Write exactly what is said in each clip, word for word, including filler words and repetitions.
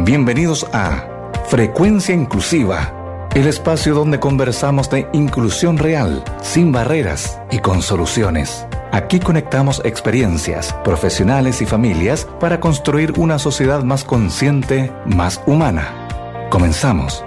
Bienvenidos a Frecuencia Inclusiva, el espacio donde conversamos de inclusión real, sin barreras y con soluciones. Aquí conectamos experiencias, profesionales y familias para construir una sociedad más consciente, más humana. Comenzamos.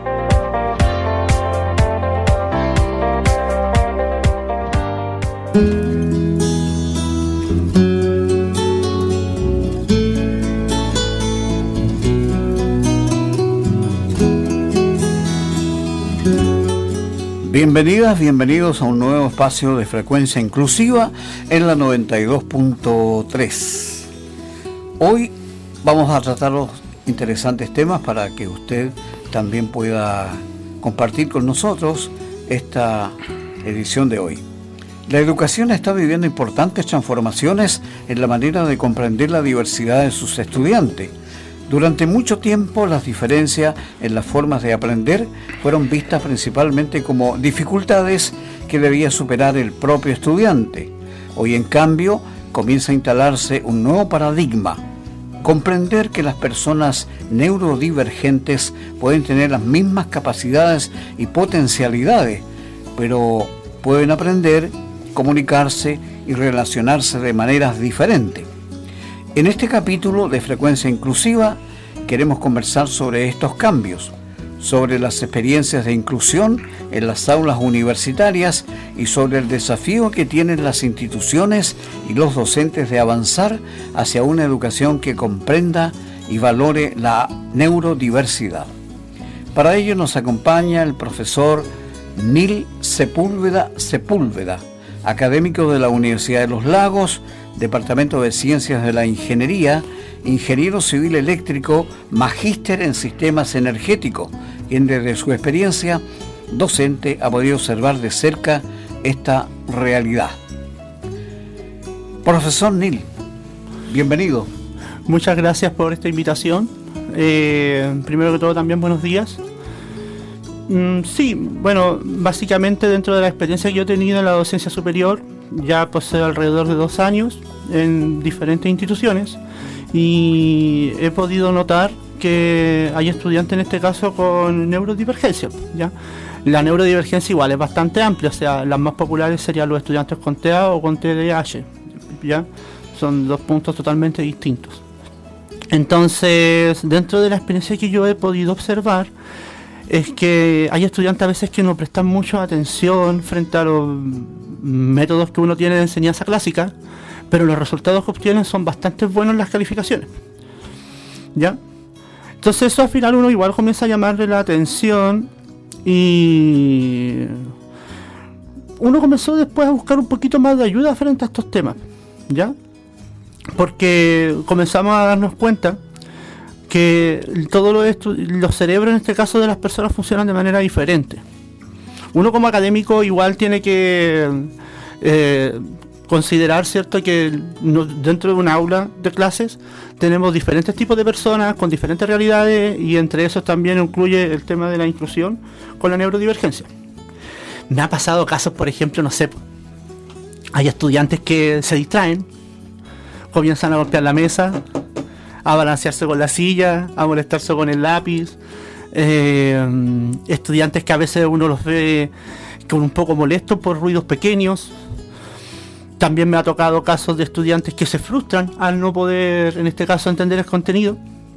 Bienvenidas, bienvenidos a un nuevo espacio de Frecuencia Inclusiva en la noventa y dos punto tres. Hoy vamos a tratar los interesantes temas para que usted también pueda compartir con nosotros esta edición de hoy. La educación está viviendo importantes transformaciones en la manera de comprender la diversidad de sus estudiantes. Durante mucho tiempo las diferencias en las formas de aprender fueron vistas principalmente como dificultades que debía superar el propio estudiante. Hoy, en cambio, comienza a instalarse un nuevo paradigma: comprender que las personas neurodivergentes pueden tener las mismas capacidades y potencialidades, pero pueden aprender, comunicarse y relacionarse de maneras diferentes. En este capítulo de Frecuencia Inclusiva queremos conversar sobre estos cambios, sobre las experiencias de inclusión en las aulas universitarias y sobre el desafío que tienen las instituciones y los docentes de avanzar hacia una educación que comprenda y valore la neurodiversidad. Para ello nos acompaña el profesor Nil Sepúlveda Sepúlveda, académico de la Universidad de Los Lagos, Departamento de Ciencias de la Ingeniería, ingeniero civil eléctrico, magíster en sistemas energéticos, quien desde su experiencia docente ha podido observar de cerca esta realidad. Profesor Nil, bienvenido. Muchas gracias por esta invitación. Eh, primero que todo, también buenos días. Mm, sí, bueno, básicamente dentro de la experiencia que yo he tenido en la docencia superior, ya poseo alrededor de dos años en diferentes instituciones y he podido notar que hay estudiantes en este caso con neurodivergencia, ¿ya? La neurodivergencia igual es bastante amplia, o sea, las más populares serían los estudiantes con T A o con T D A H, ¿ya? Son dos puntos totalmente distintos. Entonces, dentro de la experiencia que yo he podido observar, es que hay estudiantes a veces que no prestan mucha atención frente a los métodos que uno tiene de enseñanza clásica, pero los resultados que obtienen son bastante buenos en las calificaciones, ¿ya? Entonces eso al final uno igual comienza a llamarle la atención y uno comenzó después a buscar un poquito más de ayuda frente a estos temas, ¿ya? Porque comenzamos a darnos cuenta que todos los, estu- los cerebros en este caso de las personas funcionan de manera diferente. Uno como académico igual tiene que eh, considerar, cierto, que no, dentro de un aula de clases tenemos diferentes tipos de personas con diferentes realidades y entre esos también incluye el tema de la inclusión con la neurodivergencia. Me ha pasado casos, por ejemplo, no sé, hay estudiantes que se distraen, comienzan a golpear la mesa, a balancearse con la silla, a molestarse con el lápiz. Eh, estudiantes que a veces uno los ve con un poco molestos por ruidos pequeños. También me ha tocado casos de estudiantes que se frustran al no poder, en este caso, entender el contenido.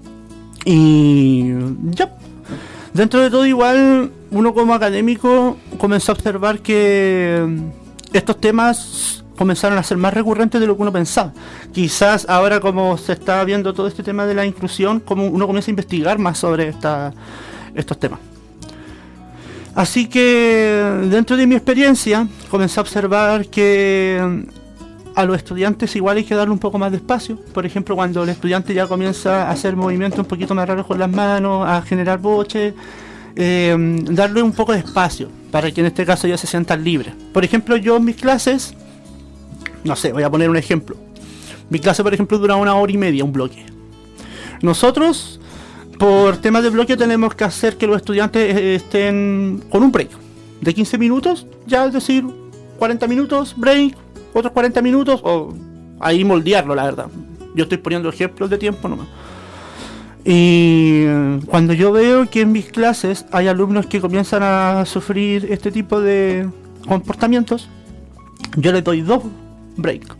Y ya, dentro de todo igual, uno como académico comenzó a observar que estos temas comenzaron a ser más recurrentes de lo que uno pensaba. Quizás ahora, como se está viendo todo este tema de la inclusión, como uno comienza a investigar más sobre esta, estos temas. Así que dentro de mi experiencia comencé a observar que a los estudiantes igual hay que darle un poco más de espacio. Por ejemplo, cuando el estudiante ya comienza a hacer movimientos un poquito más raros con las manos, a generar boche, eh, darle un poco de espacio para que en este caso ya se sientan libres. Por ejemplo, yo en mis clases, no sé, voy a poner un ejemplo. Mi clase, por ejemplo, dura una hora y media, un bloque. Nosotros, por temas de bloque, tenemos que hacer que los estudiantes estén con un break de quince minutos, ya es decir, cuarenta minutos, break, otros cuarenta minutos, o ahí moldearlo, la verdad. Yo estoy poniendo ejemplos de tiempo nomás. Y cuando yo veo que en mis clases hay alumnos que comienzan a sufrir este tipo de comportamientos, yo les doy dos breaks.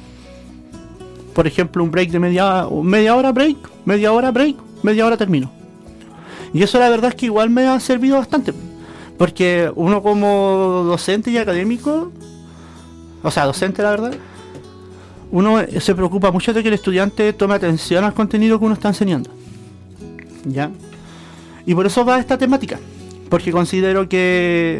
Por ejemplo, un break de media, media hora break, media hora break, media hora termino. Y eso la verdad es que igual me ha servido bastante. Porque uno como docente y académico, o sea, docente la verdad, uno se preocupa mucho de que el estudiante tome atención al contenido que uno está enseñando. ¿Ya? Y por eso va esta temática, porque considero que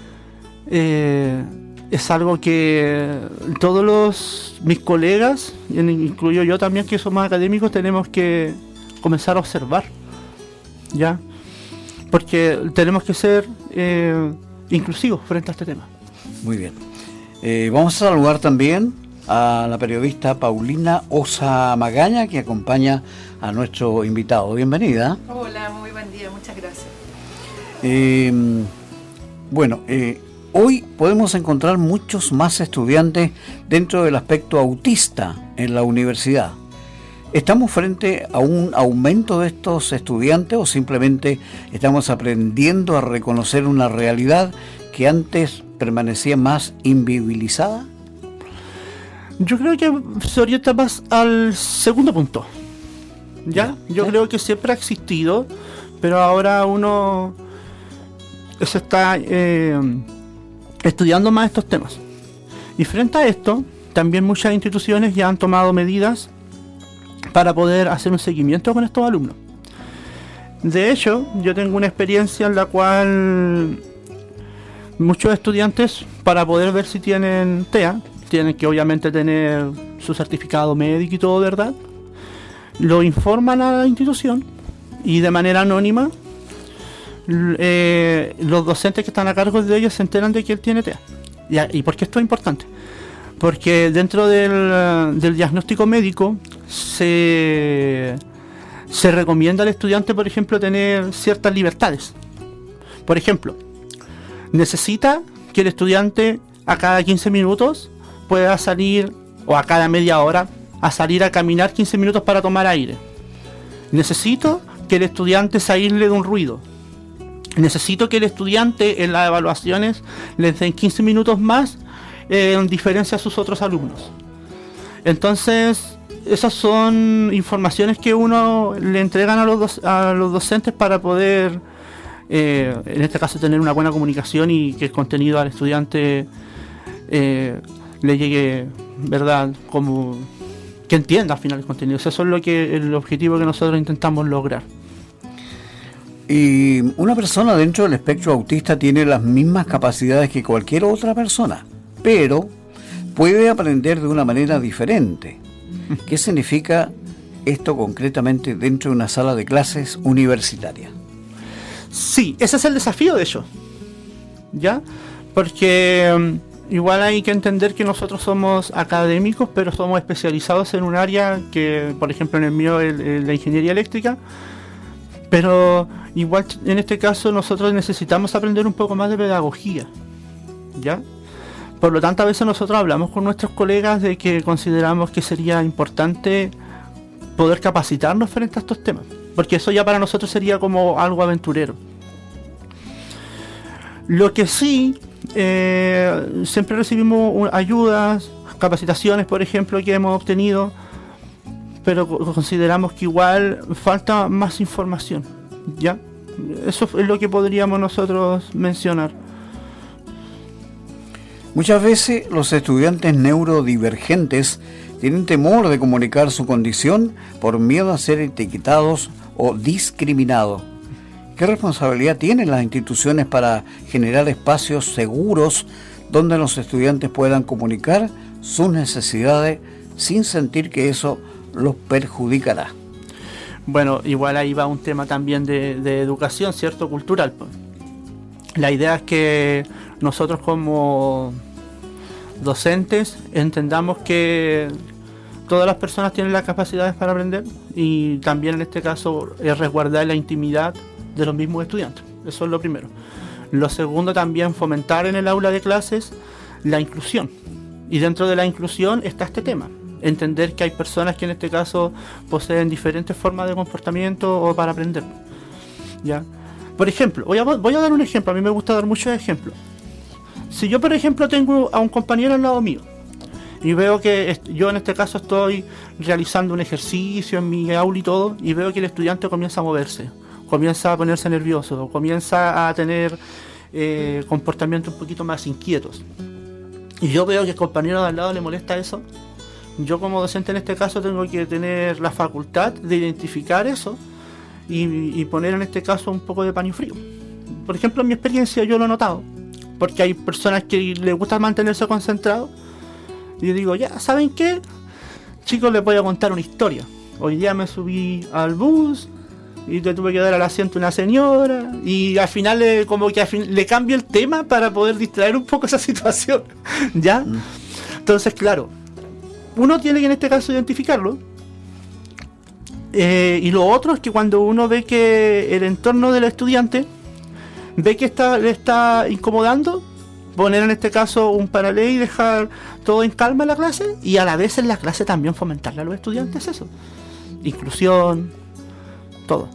eh, es algo que todos los mis colegas, incluyo yo también que somos académicos, tenemos que comenzar a observar, ¿ya? Porque tenemos que ser eh, inclusivos frente a este tema. Muy bien. Eh, vamos a saludar también a la periodista Paulina Osa Magaña, que acompaña a nuestro invitado. Bienvenida. Hola, muy buen día, muchas gracias. Eh, bueno, eh, hoy podemos encontrar muchos más estudiantes dentro del aspecto autista en la universidad. ¿Estamos frente a un aumento de estos estudiantes o simplemente estamos aprendiendo a reconocer una realidad que antes permanecía más invisibilizada? Yo creo que se orienta más al segundo punto. ¿Ya? Yo ¿Sí? creo que siempre ha existido, pero ahora uno se está eh, estudiando más estos temas. Y frente a esto, también muchas instituciones ya han tomado medidas para poder hacer un seguimiento con estos alumnos. De hecho, yo tengo una experiencia en la cual muchos estudiantes, para poder ver si tienen T E A, tienen que obviamente tener su certificado médico y todo, ¿verdad? Lo informan a la institución y de manera anónima eh, los docentes que están a cargo de ellos se enteran de que él tiene T E A. ¿Y, y por qué esto es importante? Porque dentro del, del diagnóstico médico se, se recomienda al estudiante, por ejemplo, tener ciertas libertades. Por ejemplo, necesita que el estudiante a cada quince minutos pueda salir, o a cada media hora, a salir a caminar quince minutos para tomar aire. Necesito que el estudiante se aísle de un ruido. Necesito que el estudiante en las evaluaciones les den quince minutos más eh, en diferencia a sus otros alumnos. Entonces, esas son informaciones que uno le entregan a los, do- a los docentes para poder, eh, en este caso, tener una buena comunicación y que el contenido al estudiante eh, le llegue, ¿verdad? Como que entienda al final el contenido. Eso es lo que el objetivo que nosotros intentamos lograr. Y una persona dentro del espectro autista tiene las mismas capacidades que cualquier otra persona, pero puede aprender de una manera diferente. ¿Qué significa esto concretamente dentro de una sala de clases universitaria? Sí, ese es el desafío de ello, ¿ya? Porque um, igual hay que entender que nosotros somos académicos, pero somos especializados en un área que, por ejemplo, en el mío, el, el, la ingeniería eléctrica, pero igual en este caso nosotros necesitamos aprender un poco más de pedagogía, ¿ya? Por lo tanto, a veces nosotros hablamos con nuestros colegas de que consideramos que sería importante poder capacitarnos frente a estos temas, porque eso ya para nosotros sería como algo aventurero. Lo que sí, eh, siempre recibimos ayudas, capacitaciones, por ejemplo, que hemos obtenido, pero consideramos que igual falta más información, ¿ya? Eso es lo que podríamos nosotros mencionar. Muchas veces los estudiantes neurodivergentes tienen temor de comunicar su condición por miedo a ser etiquetados o discriminados. ¿Qué responsabilidad tienen las instituciones para generar espacios seguros donde los estudiantes puedan comunicar sus necesidades sin sentir que eso los perjudicará? Bueno, igual ahí va un tema también de, de educación, ¿cierto? Cultural. La idea es que nosotros como docentes entendamos que todas las personas tienen las capacidades para aprender y también en este caso es resguardar la intimidad de los mismos estudiantes. Eso es lo primero. Lo segundo, también fomentar en el aula de clases la inclusión. Y dentro de la inclusión está este tema, entender que hay personas que en este caso poseen diferentes formas de comportamiento o para aprender, ¿ya? Por ejemplo, voy a, voy a dar un ejemplo, a mí me gusta dar muchos ejemplos. Si yo, por ejemplo, tengo a un compañero al lado mío y veo que est- yo en este caso estoy realizando un ejercicio en mi aula y todo, y veo que el estudiante comienza a moverse, comienza a ponerse nervioso, comienza a tener eh, comportamientos un poquito más inquietos, y yo veo que el compañero de al lado le molesta eso, yo como docente en este caso tengo que tener la facultad de identificar eso y, y poner en este caso un poco de paño frío. Por ejemplo, en mi experiencia yo lo he notado, porque hay personas que les gusta mantenerse concentrados, y yo digo, ya, ¿saben qué? Chicos, les voy a contar una historia. Hoy día me subí al bus y le tuve que dar al asiento a una señora, y al final le, como que al fin, le cambio el tema para poder distraer un poco esa situación, ¿ya? Mm. Entonces, claro, uno tiene que en este caso identificarlo, eh, y lo otro es que cuando uno ve que el entorno del estudiante ve que está, le está incomodando, poner en este caso un paralelo y dejar todo en calma en la clase, y a la vez en la clase también fomentarle a los estudiantes eso, inclusión, todo.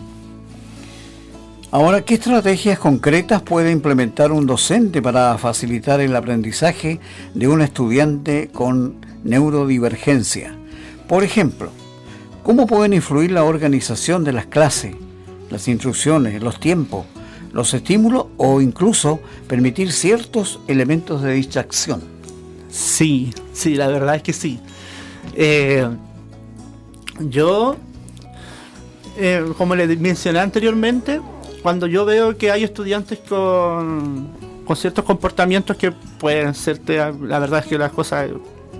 Ahora, ¿qué estrategias concretas puede implementar un docente para facilitar el aprendizaje de un estudiante con neurodivergencia? Por ejemplo, ¿cómo pueden influir la organización de las clases, las instrucciones, los tiempos, los estímulos, o incluso permitir ciertos elementos de distracción? Sí, sí, la verdad es que sí. Eh, yo, eh, como les mencioné anteriormente, cuando yo veo que hay estudiantes con, con ciertos comportamientos que pueden ser, la verdad es que las cosas,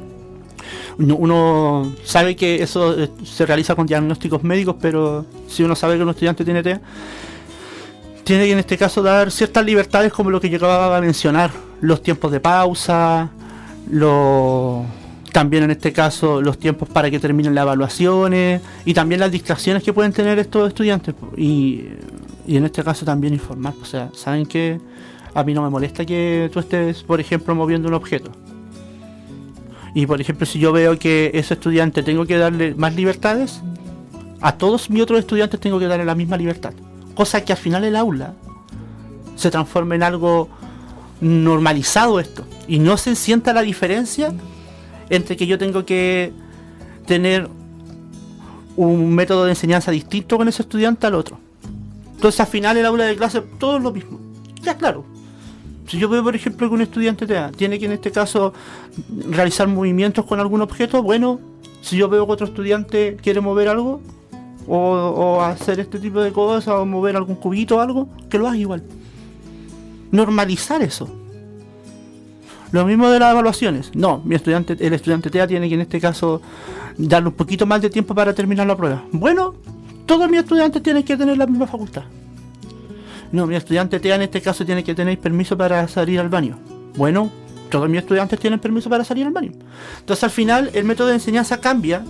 uno sabe que eso se realiza con diagnósticos médicos, pero si uno sabe que un estudiante tiene T E A, tiene que en este caso dar ciertas libertades, como lo que yo acababa de mencionar, los tiempos de pausa, lo, también en este caso los tiempos para que terminen las evaluaciones, y también las distracciones que pueden tener estos estudiantes, y, y en este caso también informar, o sea, saben que a mí no me molesta que tú estés, por ejemplo, moviendo un objeto, y por ejemplo si yo veo que ese estudiante tengo que darle más libertades, a todos mis otros estudiantes tengo que darle la misma libertad, cosa que al final el aula se transforme en algo normalizado esto, y no se sienta la diferencia entre que yo tengo que tener un método de enseñanza distinto con ese estudiante al otro. Entonces al final el aula de clase todo es lo mismo. Ya, claro, si yo veo por ejemplo que un estudiante tiene que en este caso realizar movimientos con algún objeto, bueno, si yo veo que otro estudiante quiere mover algo, O, o hacer este tipo de cosas, o mover algún cubito o algo, que lo haga igual. Normalizar eso. Lo mismo de las evaluaciones. No, mi estudiante, el estudiante T E A tiene que en este caso darle un poquito más de tiempo para terminar la prueba. Bueno, todos mis estudiantes tienen que tener la misma facultad. No, mi estudiante T E A en este caso tiene que tener permiso para salir al baño. Bueno, todos mis estudiantes tienen permiso para salir al baño. Entonces al final el método de enseñanza cambia,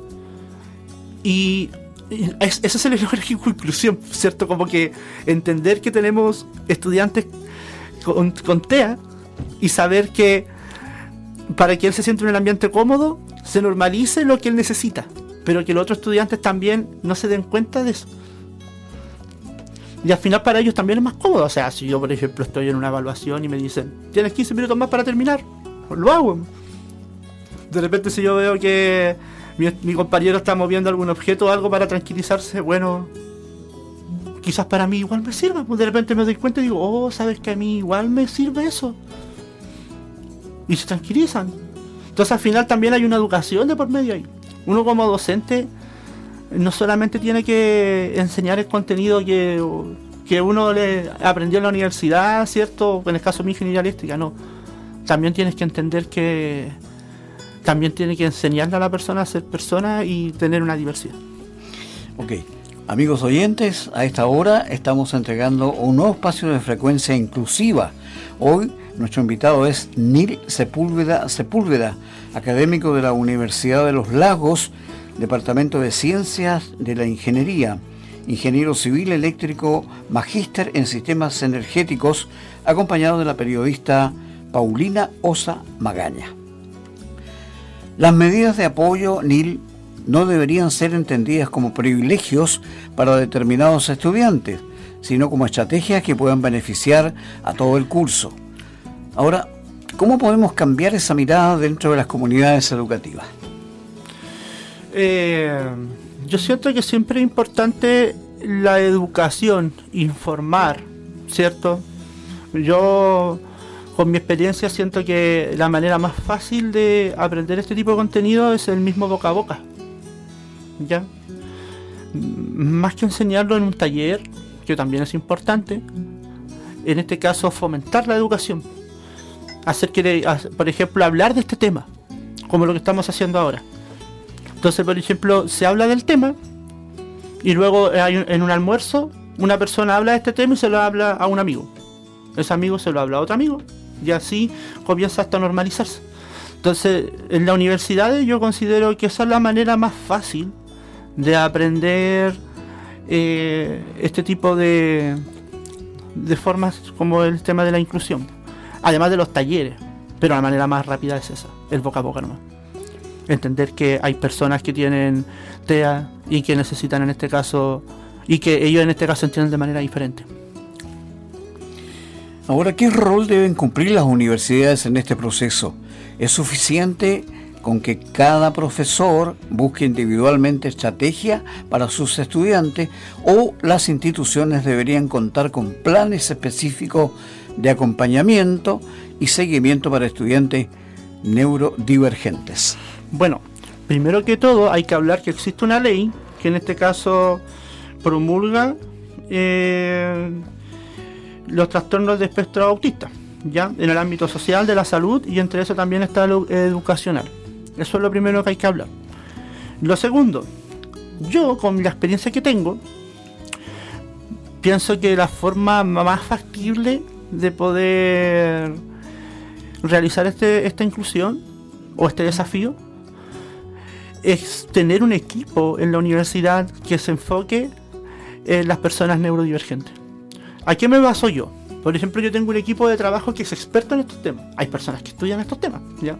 y Es, eso es el lenguaje de inclusión, ¿cierto? Como que entender que tenemos estudiantes con, con T E A, y saber que para que él se sienta en un ambiente cómodo, se normalice lo que él necesita, pero que los otros estudiantes también no se den cuenta de eso. Y al final para ellos también es más cómodo. O sea, si yo por ejemplo estoy en una evaluación y me dicen, tienes quince minutos más para terminar, pues lo hago. De repente si yo veo que Mi, mi compañero está moviendo algún objeto o algo para tranquilizarse, bueno, quizás para mí igual me sirva, pues de repente me doy cuenta y digo, oh, sabes que a mí igual me sirve eso, y se tranquilizan. Entonces al final también hay una educación de por medio ahí. Uno como docente no solamente tiene que enseñar el contenido que, que uno le aprendió en la universidad, ¿cierto? En el caso de mi ingeniería eléctrica, no, también tienes que entender que también tiene que enseñarle a la persona a ser persona y tener una diversidad. Ok, amigos oyentes, a esta hora estamos entregando un nuevo espacio de frecuencia inclusiva. Hoy nuestro invitado es Nil Sepúlveda Sepúlveda, académico de la Universidad de los Lagos, Departamento de Ciencias de la Ingeniería, ingeniero civil eléctrico, magíster en sistemas energéticos, acompañado de la periodista Paulina Osa Magaña. Las medidas de apoyo, Nil, no deberían ser entendidas como privilegios para determinados estudiantes, sino como estrategias que puedan beneficiar a todo el curso. Ahora, ¿cómo podemos cambiar esa mirada dentro de las comunidades educativas? Eh, yo siento que siempre es importante la educación, informar, ¿cierto? Yo, con mi experiencia, siento que la manera más fácil de aprender este tipo de contenido es el mismo boca a boca, ¿ya? Más que enseñarlo en un taller, que también es importante, en este caso fomentar la educación, hacer que, por ejemplo, hablar de este tema, como lo que estamos haciendo ahora. Entonces, por ejemplo, se habla del tema y luego hay un, en un almuerzo una persona habla de este tema y se lo habla a un amigo. Ese amigo se lo habla a otro amigo y así comienza hasta a normalizarse. Entonces, en las universidades yo considero que esa es la manera más fácil de aprender eh, este tipo de, de formas, como el tema de la inclusión. Además de los talleres, pero la manera más rápida es esa, el boca a boca nomás. Entender que hay personas que tienen T E A y que necesitan en este caso, y que ellos en este caso entienden de manera diferente. Ahora, ¿qué rol deben cumplir las universidades en este proceso? ¿Es suficiente con que cada profesor busque individualmente estrategia para sus estudiantes, o las instituciones deberían contar con planes específicos de acompañamiento y seguimiento para estudiantes neurodivergentes? Bueno, primero que todo hay que hablar que existe una ley que en este caso promulga eh, los trastornos de espectro autista, ya en el ámbito social, de la salud, y entre eso también está lo educacional. Eso es lo primero que hay que hablar. Lo segundo, yo con la experiencia que tengo, pienso que la forma más factible de poder realizar este, esta inclusión o este desafío es tener un equipo en la universidad que se enfoque en las personas neurodivergentes. ¿A qué me baso yo? Por ejemplo, yo tengo un equipo de trabajo que es experto en estos temas. Hay personas que estudian estos temas, ¿ya?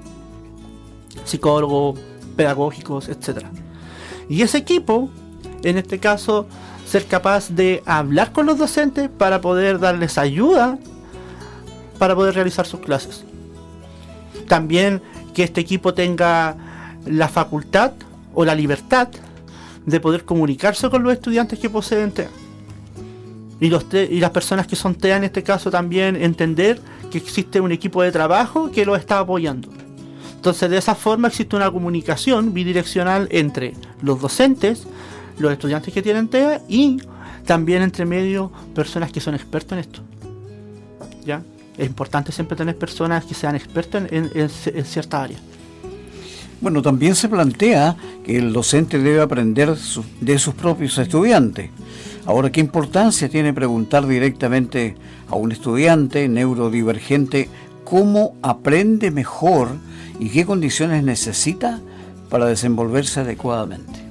Psicólogos, pedagógicos, etcétera. Y ese equipo, en este caso, ser capaz de hablar con los docentes para poder darles ayuda para poder realizar sus clases. También que este equipo tenga la facultad o la libertad de poder comunicarse con los estudiantes que poseen T E A. Y, los te- y las personas que son T E A en este caso también entender que existe un equipo de trabajo que los está apoyando. Entonces, de esa forma existe una comunicación bidireccional entre los docentes, los estudiantes que tienen T E A y también entre medio personas que son expertos en esto. ¿Ya? Es importante siempre tener personas que sean expertos en, en, en, en cierta área. Bueno, también se plantea que el docente debe aprender su, de sus propios estudiantes. Ahora, ¿qué importancia tiene preguntar directamente a un estudiante neurodivergente cómo aprende mejor y qué condiciones necesita para desenvolverse adecuadamente?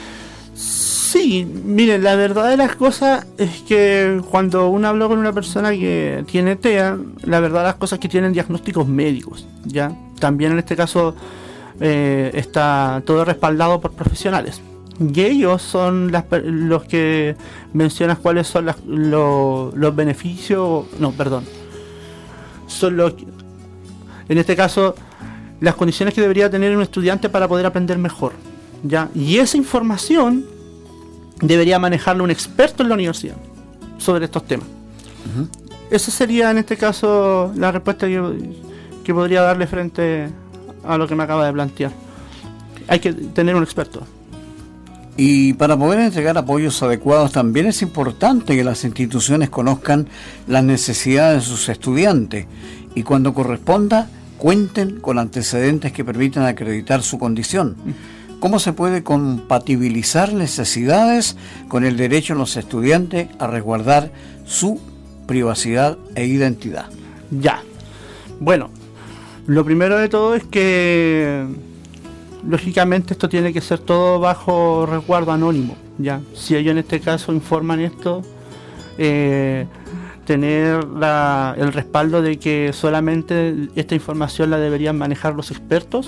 Sí, miren, la verdad de las cosas es que cuando uno habla con una persona que tiene T E A, la verdad de las cosas es que tienen diagnósticos médicos, ¿ya? También en este caso eh, está todo respaldado por profesionales. Y ellos son las, los que mencionan cuáles son las, lo, los beneficios, no, perdón, son los, en este caso, las condiciones que debería tener un estudiante para poder aprender mejor, ¿ya? Y esa información debería manejarlo un experto en la universidad sobre estos temas. Uh-huh. Esa sería en este caso la respuesta que, que podría darle frente a lo que me acaba de plantear. Hay que tener un experto. Y para poder entregar apoyos adecuados también es importante que las instituciones conozcan las necesidades de sus estudiantes y cuando corresponda cuenten con antecedentes que permitan acreditar su condición. ¿Cómo se puede compatibilizar necesidades con el derecho de los estudiantes a resguardar su privacidad e identidad? Ya. Bueno, lo primero de todo es que lógicamente esto tiene que ser todo bajo resguardo anónimo, ya. Si ellos en este caso informan esto, eh, tener la, el respaldo de que solamente esta información la deberían manejar los expertos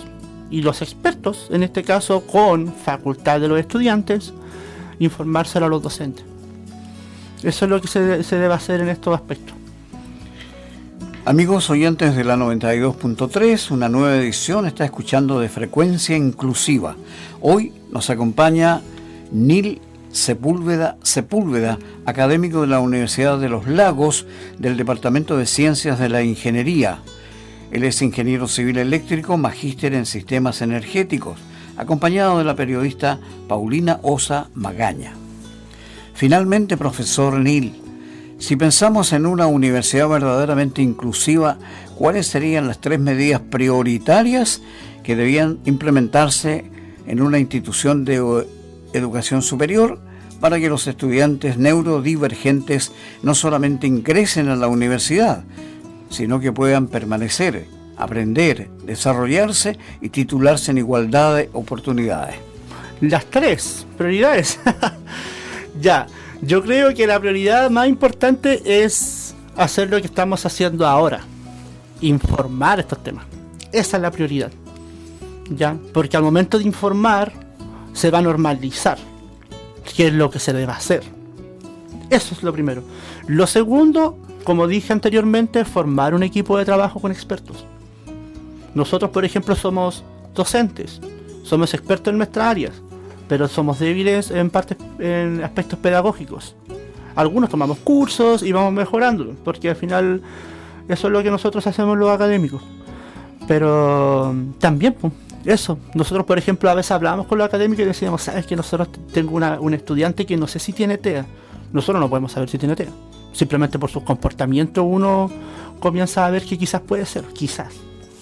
y los expertos, en este caso con facultad de los estudiantes, informárselo a los docentes. Eso es lo que se, se debe hacer en estos aspectos. Amigos oyentes de la noventa y dos punto tres, una nueva edición está escuchando de Frecuencia Inclusiva. Hoy nos acompaña Nil Sepúlveda Sepúlveda, académico de la Universidad de Los Lagos del Departamento de Ciencias de la Ingeniería. Él es ingeniero civil eléctrico, magíster en sistemas energéticos, acompañado de la periodista Paulina Osa Magaña. Finalmente, profesor Nil, si pensamos en una universidad verdaderamente inclusiva, ¿cuáles serían las tres medidas prioritarias que debían implementarse en una institución de educación superior para que los estudiantes neurodivergentes no solamente ingresen a la universidad, sino que puedan permanecer, aprender, desarrollarse y titularse en igualdad de oportunidades? Las tres prioridades. Ya, yo creo que la prioridad más importante es hacer lo que estamos haciendo ahora, informar estos temas. Esa es la prioridad, ya, porque al momento de informar se va a normalizar qué es lo que se debe hacer. Eso es lo primero. Lo segundo, como dije anteriormente, formar un equipo de trabajo con expertos. Nosotros, por ejemplo, somos docentes, somos expertos en nuestras áreas, pero somos débiles en partes, en aspectos pedagógicos. Algunos tomamos cursos y vamos mejorándolo, porque al final eso es lo que nosotros hacemos los académicos. Pero también, pues, eso, nosotros por ejemplo a veces hablábamos con los académicos y decíamos, sabes que nosotros tengo una, un estudiante que no sé si tiene T E A. Nosotros no podemos saber si tiene T E A. Simplemente por su comportamiento uno comienza a ver que quizás puede ser, quizás.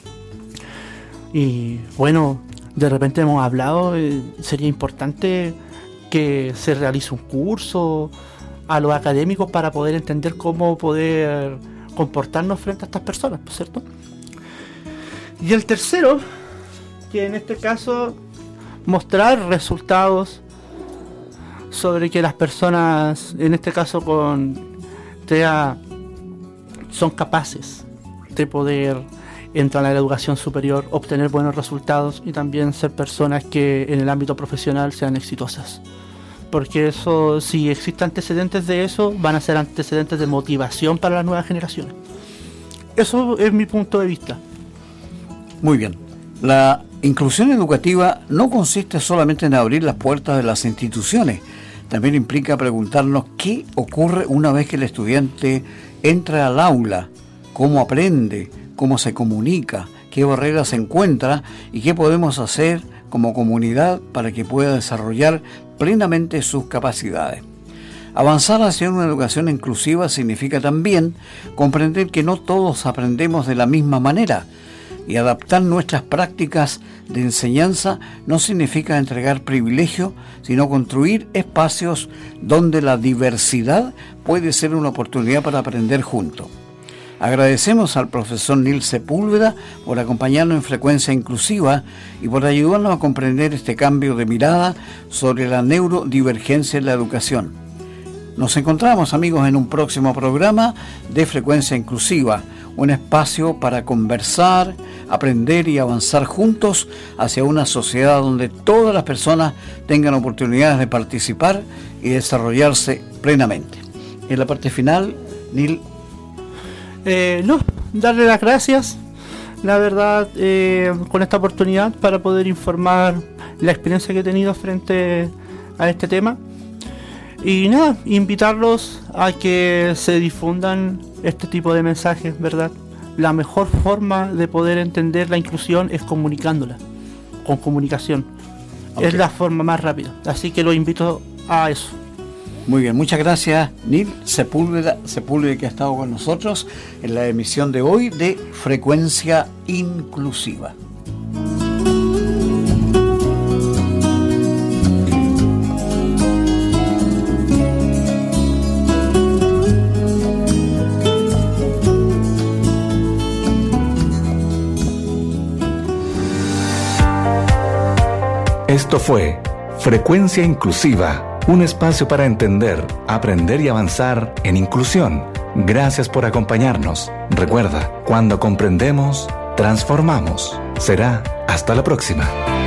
Y bueno, de repente hemos hablado, eh, sería importante que se realice un curso a los académicos para poder entender cómo poder comportarnos frente a estas personas, ¿no es cierto? Y el tercero, que en este caso mostrar resultados sobre que las personas, en este caso con T E A, son capaces de poder entrar a la educación superior, obtener buenos resultados y también ser personas que en el ámbito profesional sean exitosas. Porque eso, si existen antecedentes de eso, van a ser antecedentes de motivación para las nuevas generaciones. Eso es mi punto de vista. Muy bien. La inclusión educativa no consiste solamente en abrir las puertas de las instituciones, también implica preguntarnos qué ocurre una vez que el estudiante entra al aula, cómo aprende, cómo se comunica, qué barreras se encuentra y qué podemos hacer como comunidad para que pueda desarrollar plenamente sus capacidades. Avanzar hacia una educación inclusiva significa también comprender que no todos aprendemos de la misma manera, y adaptar nuestras prácticas de enseñanza no significa entregar privilegio, sino construir espacios donde la diversidad puede ser una oportunidad para aprender juntos. Agradecemos al profesor Nil Sepúlveda por acompañarnos en Frecuencia Inclusiva y por ayudarnos a comprender este cambio de mirada sobre la neurodivergencia en la educación. Nos encontramos, amigos, en un próximo programa de Frecuencia Inclusiva, un espacio para conversar, aprender y avanzar juntos hacia una sociedad donde todas las personas tengan oportunidades de participar y desarrollarse plenamente. En la parte final, Nil. Eh, no, darle las gracias, la verdad, eh, con esta oportunidad para poder informar la experiencia que he tenido frente a este tema. Y nada, invitarlos a que se difundan este tipo de mensajes, ¿verdad? La mejor forma de poder entender la inclusión es comunicándola, con comunicación. Okay. Es la forma más rápida, así que los invito a eso. Muy bien, muchas gracias, Nil Sepúlveda, Sepúlveda, que ha estado con nosotros en la emisión de hoy de Frecuencia Inclusiva. Esto fue Frecuencia Inclusiva, un espacio para entender, aprender y avanzar en inclusión. Gracias por acompañarnos. Recuerda, cuando comprendemos, transformamos. Será hasta la próxima.